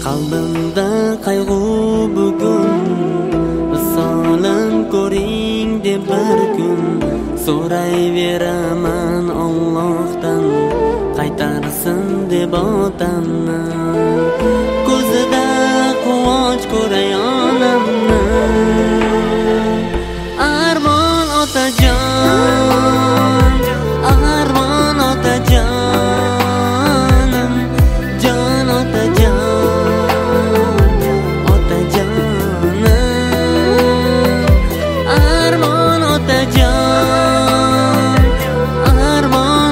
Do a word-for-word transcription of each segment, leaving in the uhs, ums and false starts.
Qalbimda qayg'u bugun, visolim ko'ring deb bir kun so'rayveraman Allohdan, qaytarsin deb otamni. Ko'zida quvonch ko'ray onamni. Armon otajon, armon otajonim, jon otajon, otajonim. Armon otajon, armon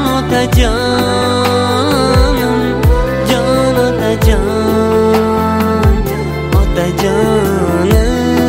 otajonim, jon otajon, otajonim.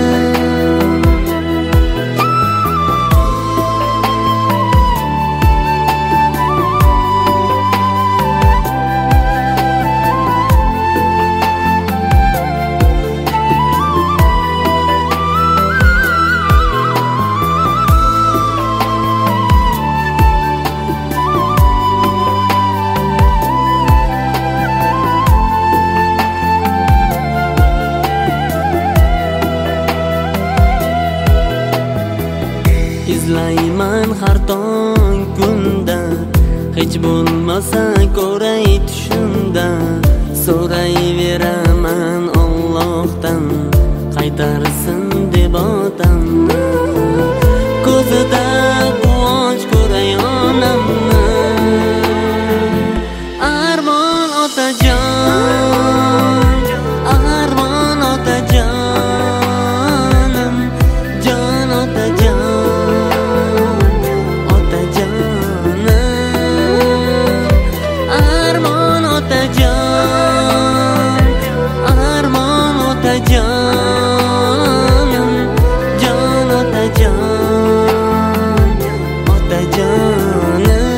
Izlayman har tong kunda, hech bo'lmasa ko'ray tushimda. So'rayveraman Allohdan, qaytarsin deb otamni. Ko'zida quvonch ko'ray onamni. Armon otajon, armon otajonim, jon otajon, otajonim, jon otajon, otajonim.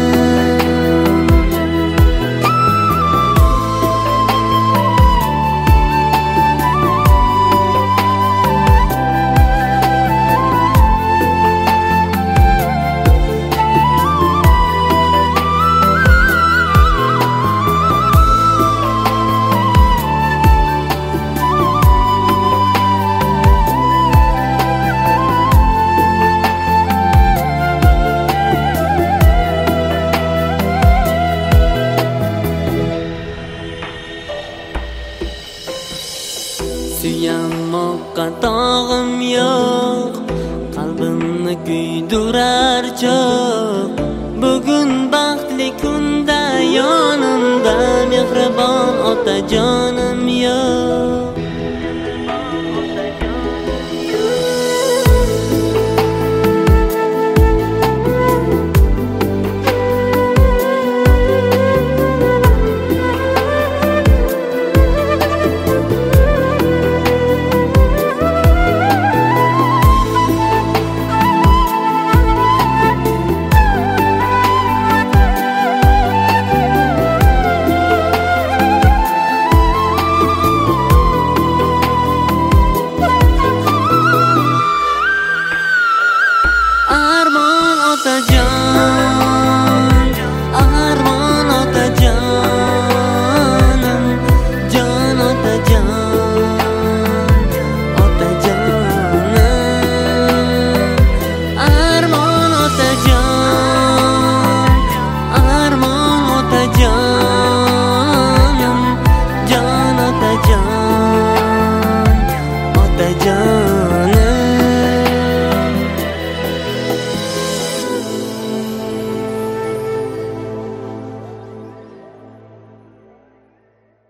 Suyanmoqqa tog'im yo'q, qalbimni kuydirar cho'q. Bugun baxtli kunda yonimda mehribon otajonim yo'q.